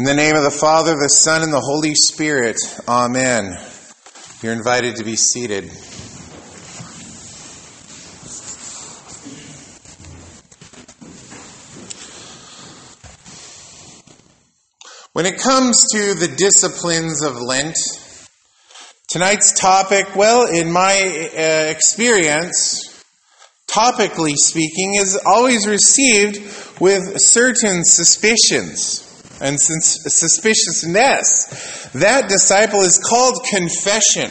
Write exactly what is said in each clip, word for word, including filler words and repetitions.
In the name of the Father, the Son, and the Holy Spirit. Amen. You're invited to be seated. When it comes to the disciplines of Lent, tonight's topic, well, in my uh, experience, topically speaking, is always received with certain suspicions and suspiciousness. That disciple is called confession.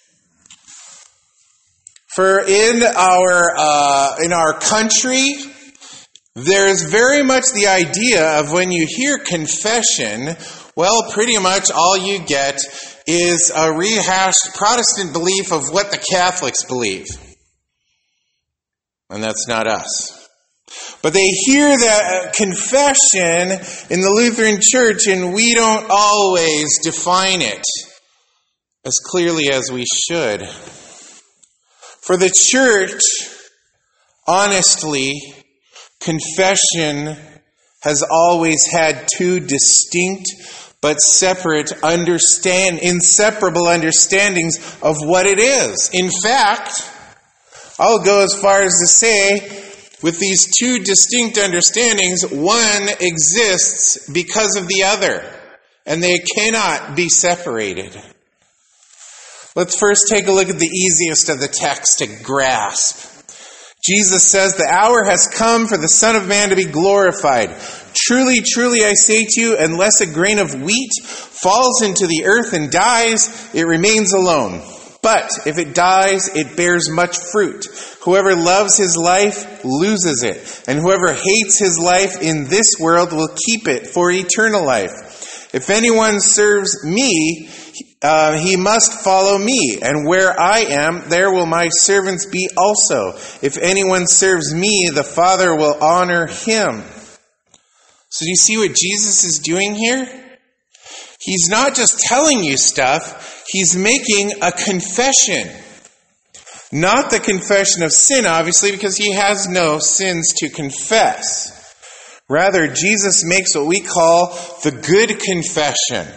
For in our uh, in our country, there is very much the idea of when you hear confession, well, pretty much all you get is a rehashed Protestant belief of what the Catholics believe. And that's not us. But they hear that confession in the Lutheran Church, and we don't always define it as clearly as we should. For the Church, honestly, confession has always had two distinct but separate, understand, inseparable understandings of what it is. In fact, I'll go as far as to say, with these two distinct understandings, one exists because of the other, and they cannot be separated. Let's first take a look at the easiest of the text to grasp. Jesus says, "The hour has come for the Son of Man to be glorified. Truly, truly, I say to you, unless a grain of wheat falls into the earth and dies, it remains alone. But if it dies, it bears much fruit. Whoever loves his life loses it, and whoever hates his life in this world will keep it for eternal life. If anyone serves me, uh, he must follow me, and where I am, there will my servants be also. If anyone serves me, the Father will honor him." So do you see what Jesus is doing here? He's not just telling you stuff, he's making a confession. Not the confession of sin, obviously, because he has no sins to confess. Rather, Jesus makes what we call the good confession.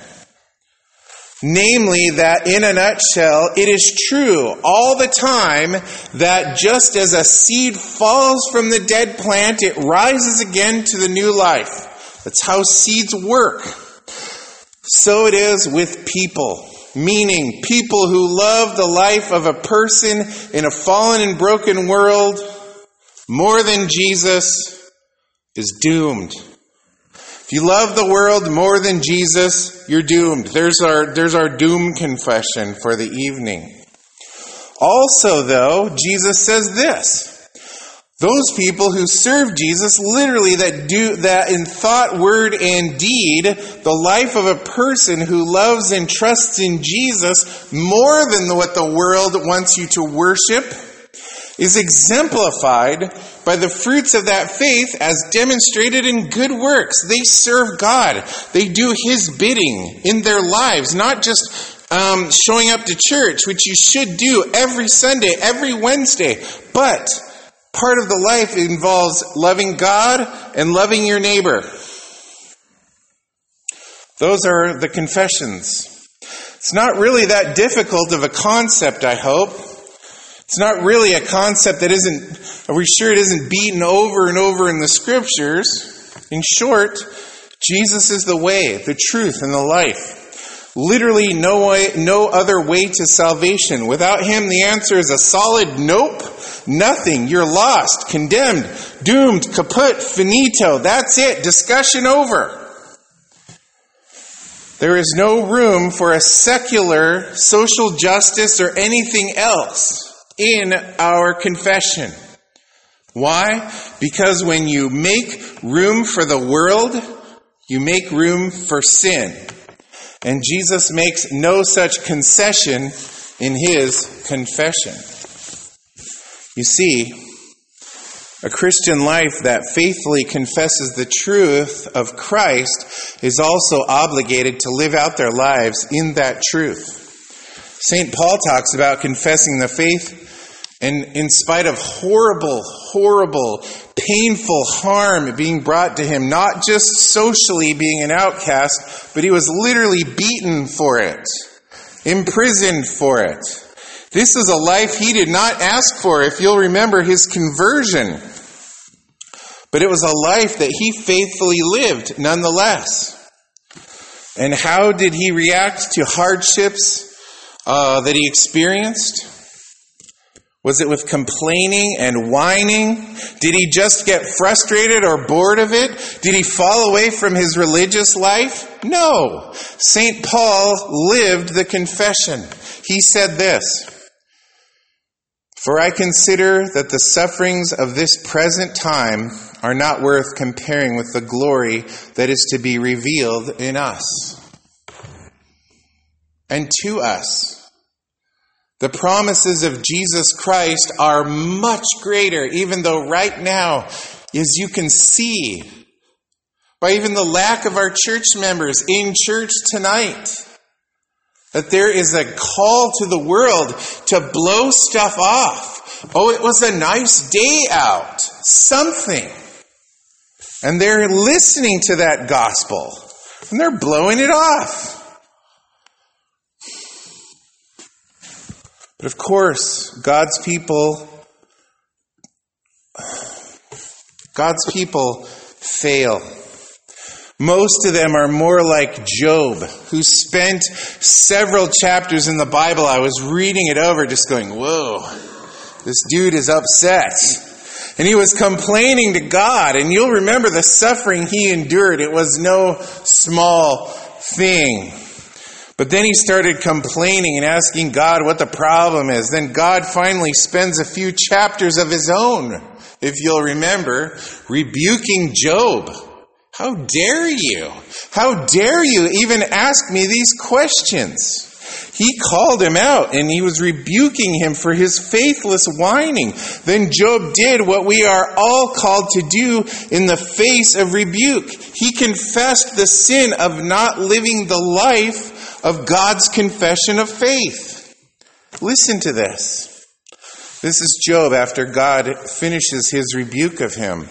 Namely, that in a nutshell, it is true all the time that just as a seed falls from the dead plant, it rises again to the new life. That's how seeds work. So it is with people. Meaning, people who love the life of a person in a fallen and broken world more than Jesus is doomed. If you love the world more than Jesus, you're doomed. There's our, there's our doom confession for the evening. Also, though, Jesus says this. Those people who serve Jesus, literally that do that in thought, word, and deed, the life of a person who loves and trusts in Jesus more than what the world wants you to worship, is exemplified by the fruits of that faith as demonstrated in good works. They serve God. They do His bidding in their lives, not just um, showing up to church, which you should do every Sunday, every Wednesday, but part of the life involves loving God and loving your neighbor. Those are the confessions. It's not really that difficult of a concept, I hope. It's not really a concept that isn't, are we sure it isn't beaten over and over in the scriptures? In short, Jesus is the way, the truth, and the life. Literally no way, no other way to salvation. Without Him, the answer is a solid nope. Nothing. You're lost, condemned, doomed, kaput, finito. That's it. Discussion over. There is no room for a secular social justice or anything else in our confession. Why? Because when you make room for the world, you make room for sin. And Jesus makes no such concession in His confession. You see, a Christian life that faithfully confesses the truth of Christ is also obligated to live out their lives in that truth. Saint Paul talks about confessing the faith And in spite of horrible, horrible, painful harm being brought to him, not just socially being an outcast, but he was literally beaten for it, imprisoned for it. This is a life he did not ask for, if you'll remember his conversion. But it was a life that he faithfully lived nonetheless. And how did he react to hardships uh, that he experienced? Was it with complaining and whining? Did he just get frustrated or bored of it? Did he fall away from his religious life? No. Saint Paul lived the confession. He said this, "For I consider that the sufferings of this present time are not worth comparing with the glory that is to be revealed in us and to us." The promises of Jesus Christ are much greater, even though right now, as you can see, by even the lack of our church members in church tonight, that there is a call to the world to blow stuff off. Oh, it was a nice day out. Something. And they're listening to that gospel. And they're blowing it off. But of course, God's people, God's people fail. Most of them are more like Job, who spent several chapters in the Bible. I was reading it over just going, whoa, this dude is upset. And he was complaining to God. And you'll remember the suffering he endured. It was no small thing. But then he started complaining and asking God what the problem is. Then God finally spends a few chapters of his own, if you'll remember, rebuking Job. How dare you? How dare you even ask me these questions? He called him out and he was rebuking him for his faithless whining. Then Job did what we are all called to do in the face of rebuke. He confessed the sin of not living the life of God's confession of faith. Listen to this. This is Job after God finishes his rebuke of him.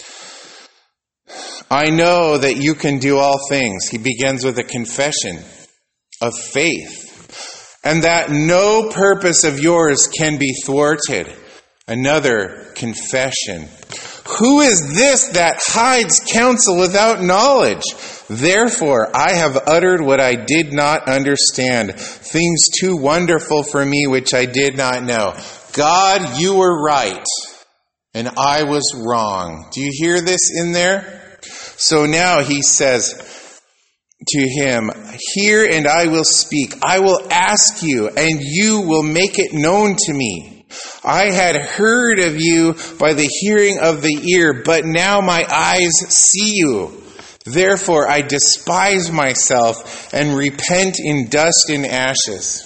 "I know that you can do all things." He begins with a confession of faith. "And that no purpose of yours can be thwarted." Another confession. "Who is this that hides counsel without knowledge? Therefore, I have uttered what I did not understand, things too wonderful for me which I did not know." God, you were right, and I was wrong. Do you hear this in there? So now he says to him, "Hear and I will speak. I will ask you, and you will make it known to me. I had heard of you by the hearing of the ear, but now my eyes see you. Therefore I despise myself and repent in dust and ashes."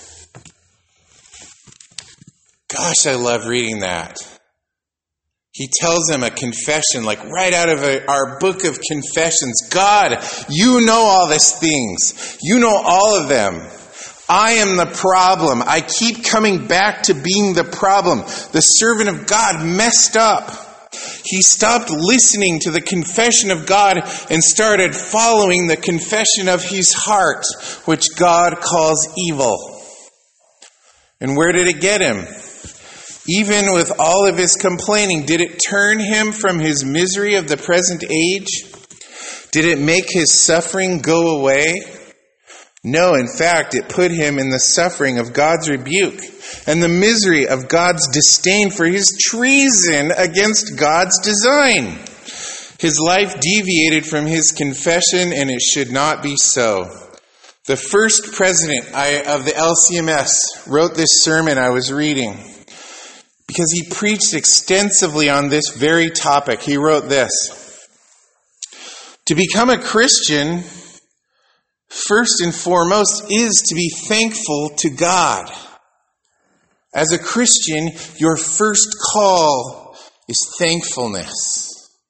Gosh, I love reading that. He tells him a confession, like right out of a, our book of confessions. God, you know all these things. You know all of them. I am the problem. I keep coming back to being the problem. The servant of God messed up. He stopped listening to the confession of God and started following the confession of his heart, which God calls evil. And where did it get him? Even with all of his complaining, did it turn him from his misery of the present age? Did it make his suffering go away? No, in fact, it put him in the suffering of God's rebuke and the misery of God's disdain for his treason against God's design. His life deviated from his confession, and it should not be so. The first president of the L C M S wrote this sermon I was reading because he preached extensively on this very topic. He wrote this: "To become a Christian, first and foremost, is to be thankful to God. As a Christian, your first call is thankfulness."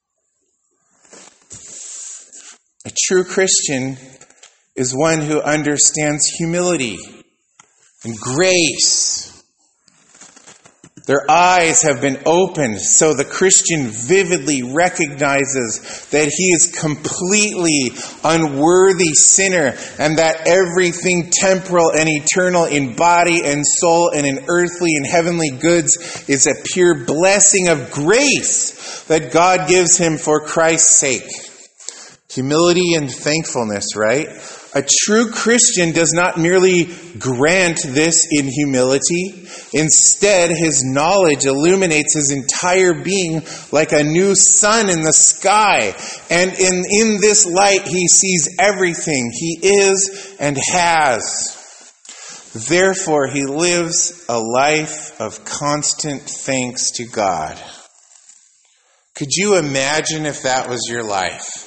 A true Christian is one who understands humility and grace. Their eyes have been opened so the Christian vividly recognizes that he is completely unworthy sinner and that everything temporal and eternal in body and soul and in earthly and heavenly goods is a pure blessing of grace that God gives him for Christ's sake. Humility and thankfulness, right? A true Christian does not merely grant this in humility. Instead, his knowledge illuminates his entire being like a new sun in the sky. And in, in this light, he sees everything he is and has. Therefore, he lives a life of constant thanks to God. Could you imagine if that was your life?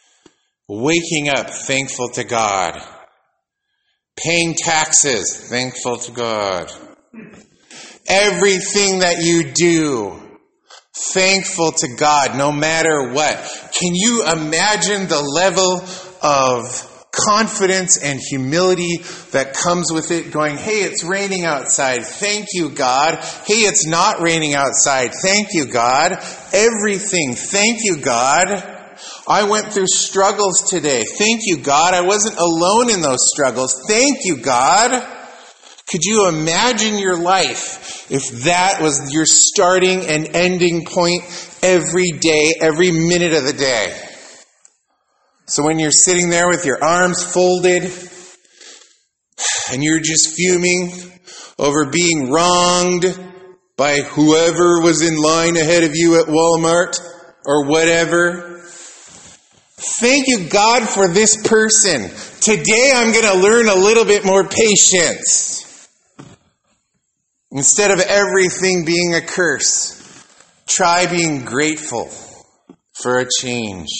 Waking up thankful to God. Paying taxes thankful to God. Everything that you do thankful to God no matter what. Can you imagine the level of confidence and humility that comes with it, going, hey, it's raining outside. Thank you, God. Hey, it's not raining outside. Thank you, God. Everything. Thank you, God. I went through struggles today. Thank you, God. I wasn't alone in those struggles. Thank you, God. Could you imagine your life if that was your starting and ending point every day, every minute of the day? So when you're sitting there with your arms folded and you're just fuming over being wronged by whoever was in line ahead of you at Walmart or whatever, thank you, God, for this person. Today I'm going to learn a little bit more patience. Instead of everything being a curse, try being grateful for a change.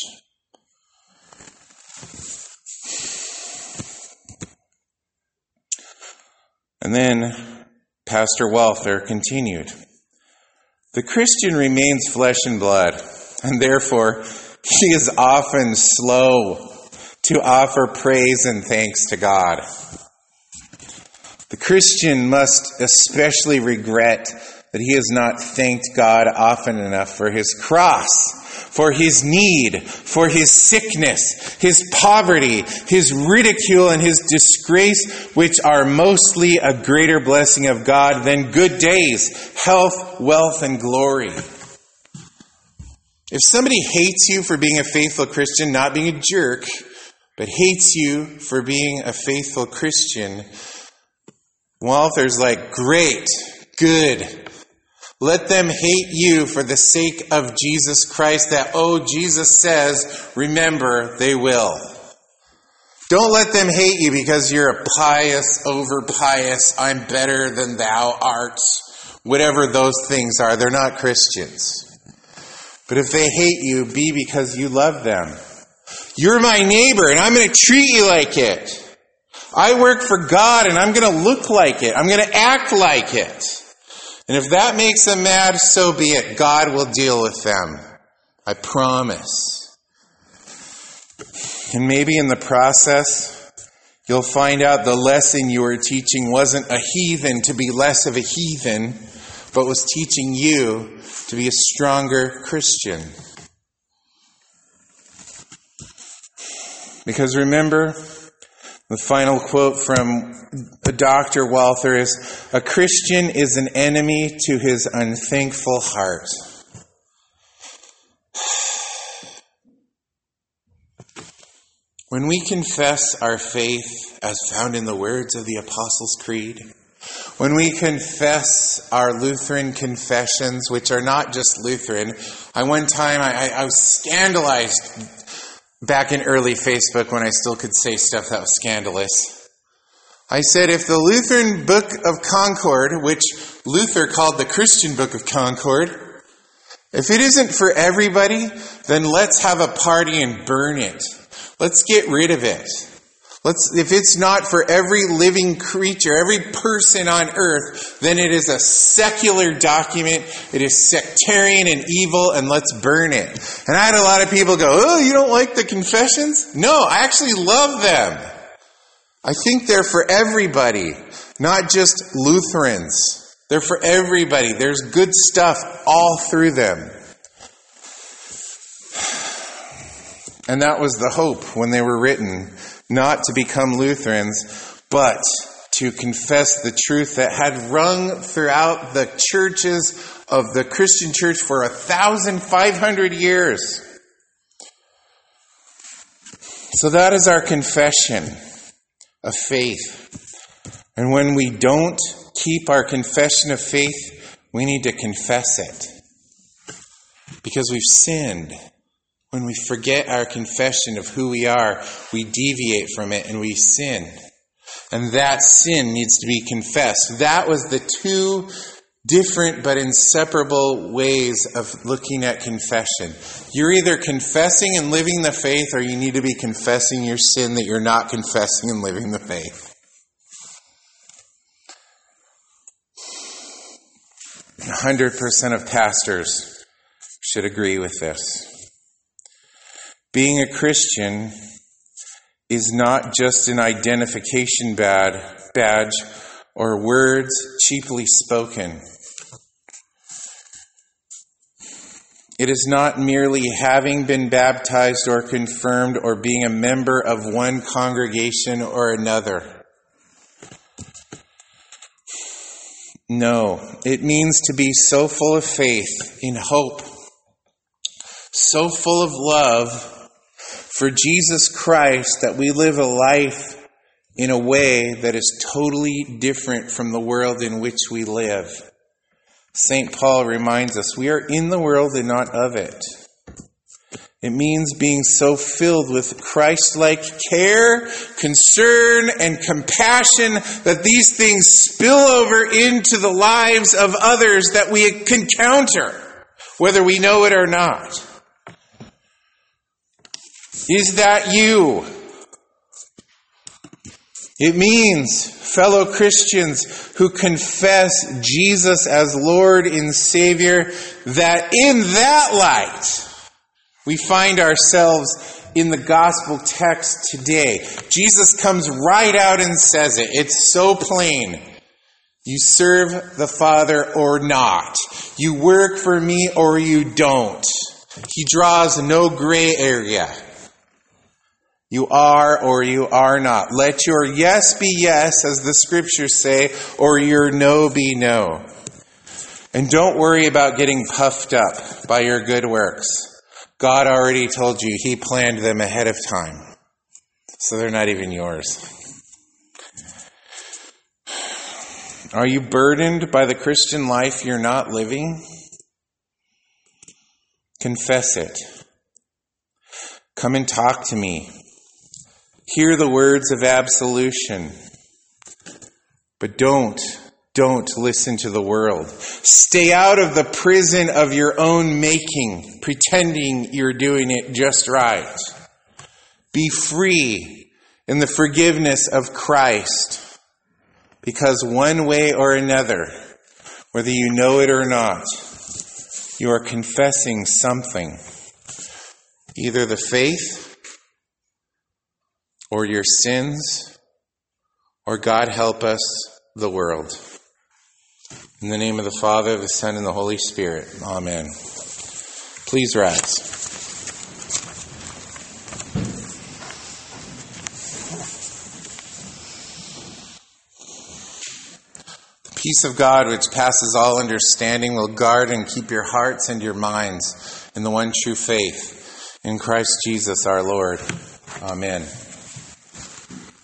And then Pastor Walther continued, the Christian remains flesh and blood, and therefore he is often slow to offer praise and thanks to God. The Christian must especially regret that he has not thanked God often enough for his cross, for his need, for his sickness, his poverty, his ridicule, and his disgrace, which are mostly a greater blessing of God than good days, health, wealth, and glory. If somebody hates you for being a faithful Christian, not being a jerk, but hates you for being a faithful Christian, Walther's like, great, good. Let them hate you for the sake of Jesus Christ, that, oh, Jesus says, remember, they will. Don't let them hate you because you're a pious, over pious, I'm better than thou art, whatever those things are. They're not Christians. But if they hate you, be because you love them. You're my neighbor, and I'm going to treat you like it. I work for God, and I'm going to look like it. I'm going to act like it. And if that makes them mad, so be it. God will deal with them. I promise. And maybe in the process, you'll find out the lesson you were teaching wasn't a heathen to be less of a heathen, but was teaching you to be a stronger Christian. Because remember, the final quote from Doctor Walther is, a Christian is an enemy to his unthankful heart. When we confess our faith as found in the words of the Apostles' Creed, when we confess our Lutheran confessions, which are not just Lutheran, I one time I, I was scandalized back in early Facebook when I still could say stuff that was scandalous. I said, if the Lutheran Book of Concord, which Luther called the Christian Book of Concord, if it isn't for everybody, then let's have a party and burn it. Let's get rid of it. Let's, if it's not for every living creature, every person on earth, then it is a secular document. It is sectarian and evil, and let's burn it. And I had a lot of people go, oh, you don't like the confessions? No, I actually love them. I think they're for everybody, not just Lutherans. They're for everybody. There's good stuff all through them. And that was the hope when they were written, not to become Lutherans, but to confess the truth that had rung throughout the churches of the Christian church for a thousand five hundred years. So that is our confession of faith. And when we don't keep our confession of faith, we need to confess it. Because we've sinned. When we forget our confession of who we are, we deviate from it and we sin. And that sin needs to be confessed. That was the two different but inseparable ways of looking at confession. You're either confessing and living the faith, or you need to be confessing your sin that you're not confessing and living the faith. one hundred percent of pastors should agree with this. Being a Christian is not just an identification badge or words cheaply spoken. It is not merely having been baptized or confirmed or being a member of one congregation or another. No, it means to be so full of faith, in hope, so full of love for Jesus Christ that we live a life in a way that is totally different from the world in which we live. Saint Paul reminds us, we are in the world and not of it. It means being so filled with Christ-like care, concern, and compassion that these things spill over into the lives of others that we encounter, whether we know it or not. Is that you? It means, fellow Christians who confess Jesus as Lord and Savior, that in that light we find ourselves in the gospel text today. Jesus comes right out and says it. It's so plain. You serve the Father or not. You work for me or you don't. He draws no gray area. You are or you are not. Let your yes be yes, as the scriptures say, or your no be no. And don't worry about getting puffed up by your good works. God already told you He planned them ahead of time. So they're not even yours. Are you burdened by the Christian life you're not living? Confess it. Come and talk to me. Hear the words of absolution. But don't, don't listen to the world. Stay out of the prison of your own making, pretending you're doing it just right. Be free in the forgiveness of Christ. Because one way or another, whether you know it or not, you are confessing something. Either the faith, or your sins, or God help us, the world. In the name of the Father, the Son, and the Holy Spirit. Amen. Please rise. The peace of God, which passes all understanding, will guard and keep your hearts and your minds in the one true faith, in Christ Jesus our Lord. Amen.